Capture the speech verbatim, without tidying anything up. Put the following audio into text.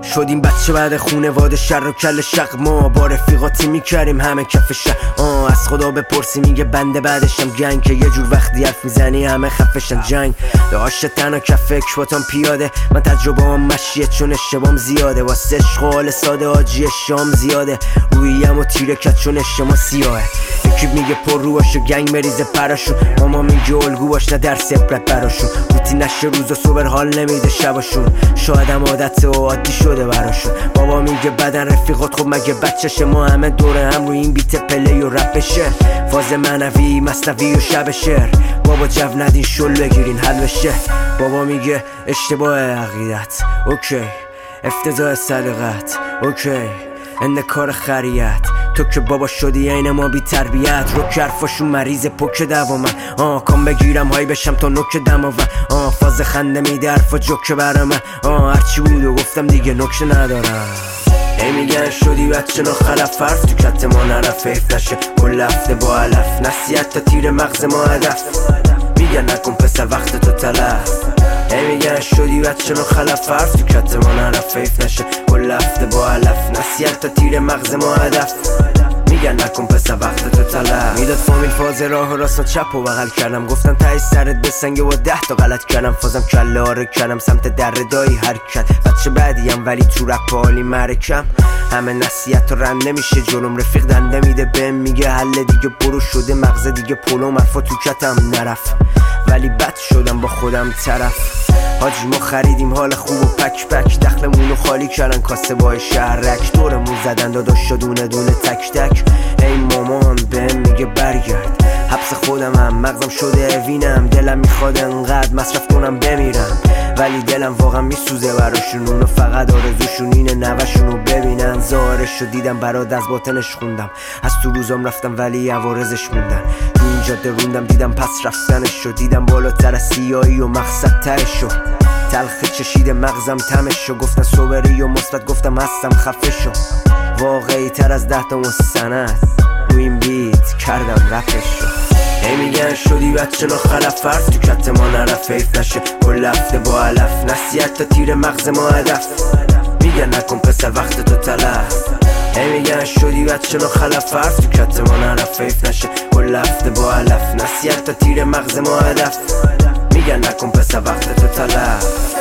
شدیم بچه بعد خونواده شر و کل شق، ما با رفیقاتی میکردیم همه کف شق. آه از خدا بپرسی میگه بنده بعدشم گنگ، که یه جور وقتی حرف میزنی همه خفشن. جنگ داشت تنها کف اکباتان پیاده، من تجربه هم مشیه چون اشتبام زیاده، واسه عشق و حال ساده آجی شام زیاده، رویم و تیره کت چون اشتما سیاهه. اکیب میگه پر رو باش و گنگ مریضه پراشون، ماما میگه الگو باش نه درس عبرت براشون، روتی نشه روز و صبر حال نمیده شباشون، شایدم عادت و عادی شده براشون. بابا میگه بدن رفیقات خب مگه بچشه، ما همه دوره هم رو این بیت پلی و رپشه، فاز معنوی مصنوی و شب شعر. بابا جو ندین شل بگیرین حل بشه. بابا میگه اشتباه عقیدت اوکی، افتضاح سلیقت اوکی، اند کار خریت، تو که بابا شدی عین ما بی تربیت. رو کرفاشون مریض پک دوامن، آه کام بگیرم های بشم تا نوک دماون، آه فاز خنده میده حرفا جوکه برام، آه هرچی بود و گفتم دیگه نکشه ندارم. ای میگن شدی بچه ناخلف، حرف تو کت ما نرف حیف نشه، کل هفته با علف، نصیحت تا تیر مغز ما هدف، میگن نکن پسر وقت تو تلف. ای میگن شدی بچه ناخلف، حرف تو کت ما نرف حیف نشه، کل هفته با علف، نصیحت تا تیر مغز ما هدف، میگن نکن پسر وقت تو تلف. میداد فامیل فاز راه و راست چپ و بغل کردم، گفتن تای سرت بسنگه و ده تا غلط کردم، فازم کله آره کردم سمت در دایی حرکت. بچه بعدیم ولی تو رپ حالی مرکم، همه نصیحت رنده میشه جلوم، رفیق دنده میده بهم میگه حل دیگه برو، شده مغز دیگه پلو مرفا تو کتم نرف، ولی بد شدم با خودم طرف. حاجی ما خریدیم حال خوب و پک پک، دخلمونو خالی کردن کاسه بای شهرک، دورمون زدن داداش دونه دونه تک تک. ای مامان بهم میگه برگرد، حبس خودم هم مغزم شده اوینم، دلم میخواد انقدر مصرف کنم بمیرم، ولی دلم واقعا میسوزه براشون، اونو فقط آرزوشون اینه نوشونو ببینن. ظاهرشو دیدم برات از باطنش خوندم، از تو روزام رفتم ولی عوارضش موندن، تو این جاده روندم دیدم پس رفتنشو، دیدم بالاتر از سیاهی و مقصد تهشو، تلخ چشید مغزم تمشو، گفتن صبری و مثبت گفتم هستم خفه شو، واقعی تر از ده تا مستند رو این بیت کردم رپشو. ای میگن شدی بچه ناخلف، حرف تو کت ما نرف حیف نشه، کل هفته با علف، نصیحت تا تیر مغز ما هدف، میگن نکن پسر وقت تو تلف. ای میگن شدی بچه ناخلف، حرف تو کت ما نرف حیف نشه، کل هفته با علف، نصیحت تا تیر مغز ما هدف، میگن نکن پسر وقت تو تلف.